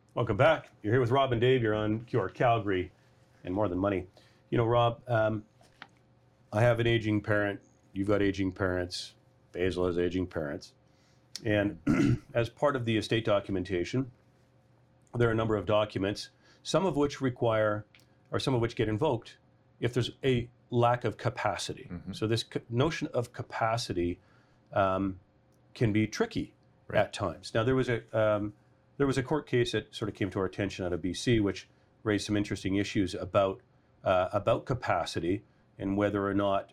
Welcome back. You're here with Rob and Dave. You're on QR Calgary and More Than Money. You know, Rob, I have an aging parent. You've got aging parents. Basil has aging parents. And as part of the estate documentation, there are a number of documents, some of which require, or some of which get invoked if there's a lack of capacity. So this notion of capacity can be tricky at times. Now, there was a court case that sort of came to our attention out of BC, which raised some interesting issues about capacity and whether or not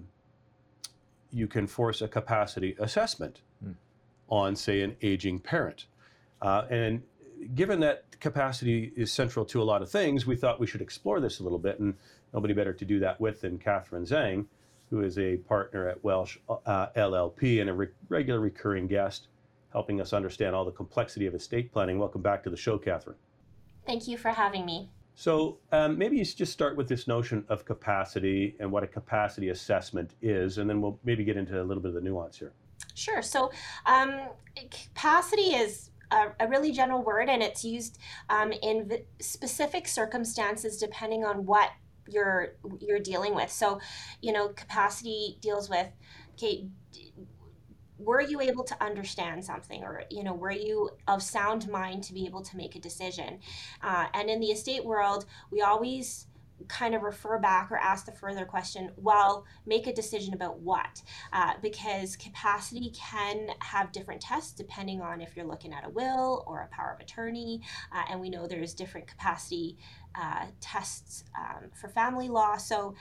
you can force a capacity assessment on, say, an aging parent. And given that capacity is central to a lot of things, we thought we should explore this a little bit, and nobody better to do that with than Catherine Zhang, who is a partner at Welsh LLP and a regular recurring guest, helping us understand all the complexity of estate planning. Welcome back to the show, Catherine. Thank you for having me. So maybe you just start with this notion of capacity and what a capacity assessment is, and then we'll maybe get into a little bit of the nuance here. Sure. So capacity is a really general word, and it's used in specific circumstances depending on what you're dealing with. So, capacity deals with, okay, were you able to understand something, or were you of sound mind to be able to make a decision? And in the estate world, we always kind of refer back or ask the further question, well, make a decision about what? Because capacity can have different tests depending on if you're looking at a will or a power of attorney. And we know there's different capacity tests for family law. So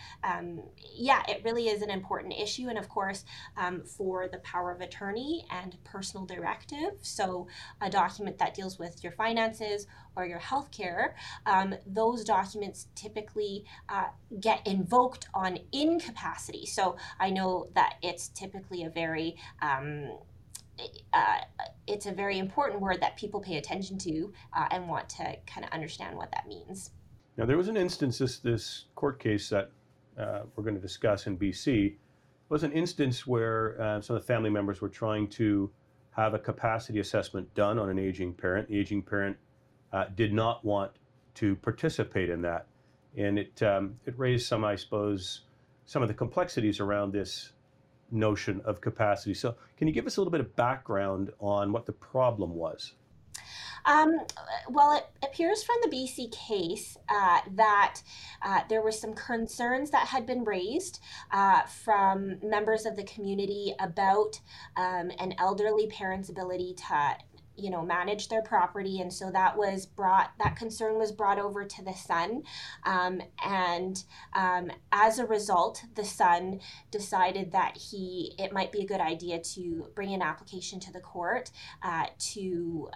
it really is an important issue. And of course, for the power of attorney and personal directive, so a document that deals with your finances or your healthcare, those documents typically get invoked on incapacity. So I know that it's typically a very it's a very important word that people pay attention to and want to kind of understand what that means. Now, there was an instance, this court case that we're going to discuss in BC, was an instance where some of the family members were trying to have a capacity assessment done on an aging parent. The aging parent did not want to participate in that. And it raised some, I suppose, some of the complexities around this notion of capacity. So can you give us a little bit of background on what the problem was? Well, it appears from the BC case that there were some concerns that had been raised from members of the community about an elderly parent's ability to manage their property. And so that concern was brought over to the son. And as a result, the son decided that it might be a good idea to bring an application to the court to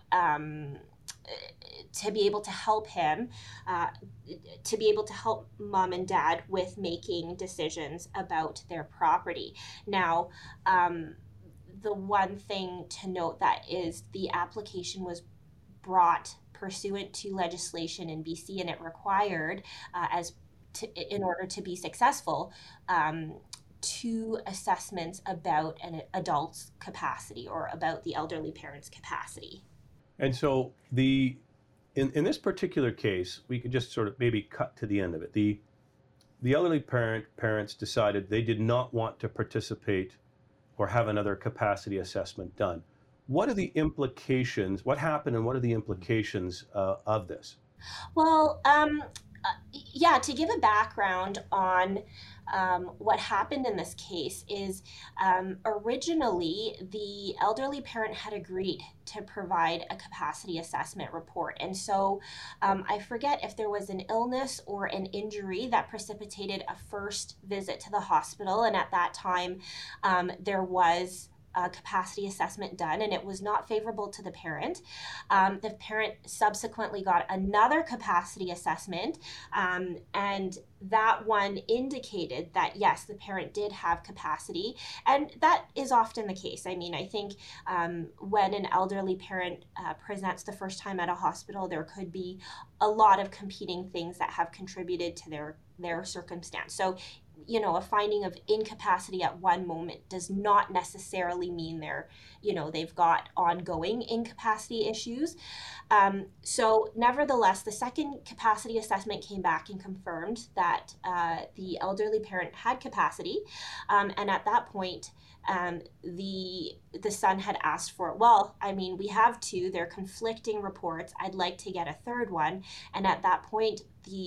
be able to help him, to be able to help mom and dad with making decisions about their property. Now, the one thing to note that is the application was brought pursuant to legislation in BC, and it required, in order to be successful, 2 assessments about an adult's capacity or about the elderly parent's capacity. And so in this particular case, we could just sort of maybe cut to the end of it. The elderly parents decided they did not want to participate or have another capacity assessment done. What are the implications? What happened, and what are the implications of this? Well, to give a background on what happened in this case is originally the elderly parent had agreed to provide a capacity assessment report. And so I forget if there was an illness or an injury that precipitated a first visit to the hospital. And at that time, there was a capacity assessment done, and it was not favorable to the parent. The parent subsequently got another capacity assessment, and that one indicated that yes, the parent did have capacity, and that is often the case. I mean, I think when an elderly parent presents the first time at a hospital, there could be a lot of competing things that have contributed to their circumstance. So a finding of incapacity at one moment does not necessarily mean they've got ongoing incapacity issues. So nevertheless, the second capacity assessment came back and confirmed that the elderly parent had capacity. And at that point, the son had asked for, well, I mean, we have two, they're conflicting reports. I'd like to get a third one. And at that point,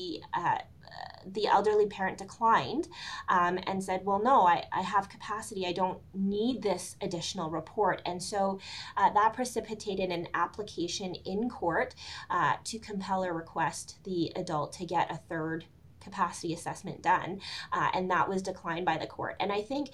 the elderly parent declined, and said, well, no, I have capacity. I don't need this additional report. And so that precipitated an application in court to compel or request the adult to get a third capacity assessment done, and that was declined by the court. And I think,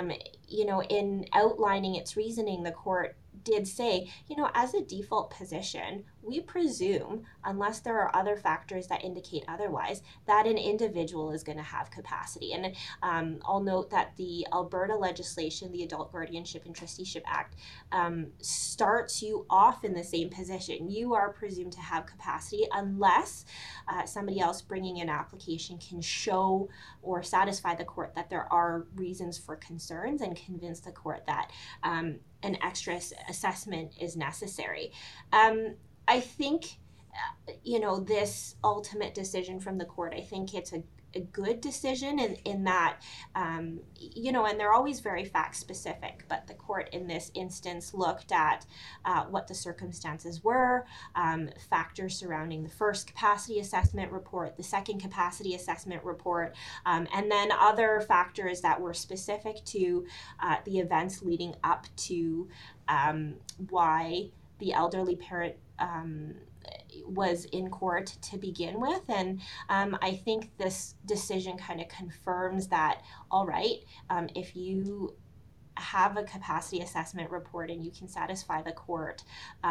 in outlining its reasoning, the court did say, as a default position, we presume, unless there are other factors that indicate otherwise, that an individual is going to have capacity. And I'll note that the Alberta legislation, the Adult Guardianship and Trusteeship Act, starts you off in the same position. You are presumed to have capacity unless somebody else bringing an application can show or satisfy the court that there are reasons for concerns and convince the court that an extra assessment is necessary. I think, this ultimate decision from the court, I think it's a good decision in that, and they're always very fact specific, but the court in this instance looked at what the circumstances were, factors surrounding the first capacity assessment report, the second capacity assessment report, and then other factors that were specific to the events leading up to why the elderly parent was in court to begin with. And I think this decision kind of confirms that, all right, if you have a capacity assessment report and you can satisfy the court,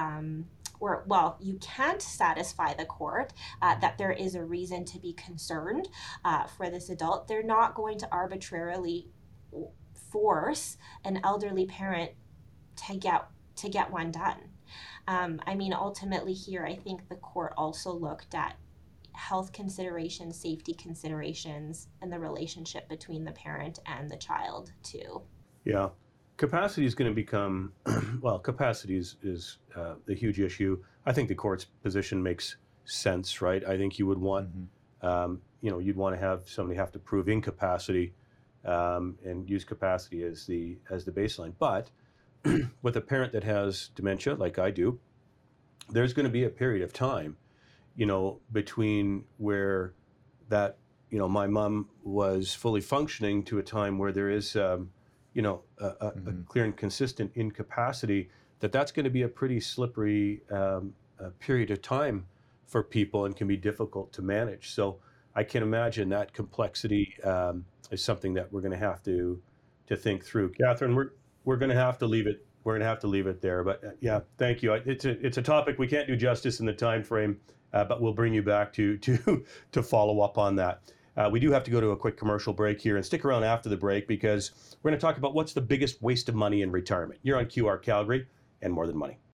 you can't satisfy the court that there is a reason to be concerned for this adult, they're not going to arbitrarily force an elderly parent to get one done. Ultimately here, I think the court also looked at health considerations, safety considerations, and the relationship between the parent and the child too. Yeah. Capacity is going to become, capacity is a huge issue. I think the court's position makes sense, right? I think you would want, you'd want to have somebody have to prove incapacity and use capacity as the baseline. But with a parent that has dementia, like I do, there's going to be a period of time, between where that, my mom was fully functioning to a time where there is, a clear and consistent incapacity, that's going to be a pretty slippery period of time for people and can be difficult to manage. So I can imagine that complexity is something that we're going to have to think through. Catherine, we're going to have to leave it. We're going to have to leave it there. But yeah, thank you. It's a topic we can't do justice in the time frame, but we'll bring you back to follow up on that. We do have to go to a quick commercial break here, and stick around after the break because we're going to talk about what's the biggest waste of money in retirement. You're on QR Calgary and More Than Money.